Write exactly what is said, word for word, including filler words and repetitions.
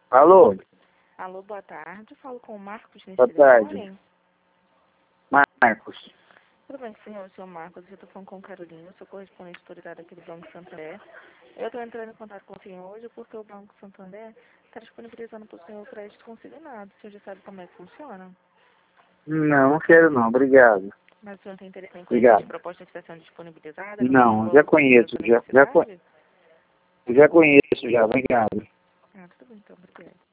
Alô? Alô, boa tarde. Falo com o Marcos nesse Boa tarde. telefone. Marcos. Tudo bem, senhor? Senhor Marcos, eu estou falando com Carolina, sou correspondente autorizada aqui do Banco Santander. Eu estou entrando em contato com o senhor hoje porque o Banco Santander está disponibilizando para o senhor o crédito consignado. O senhor já sabe como é que funciona? Não, não quero não, obrigado. Mas o senhor tem interesse em conhecer Obrigado. as propostas que estão sendo disponibilizadas? No Não, banco, já com conheço, essa já, já, co- necessidade? já conheço, já, obrigado. Ah, tudo bem, então, obrigada.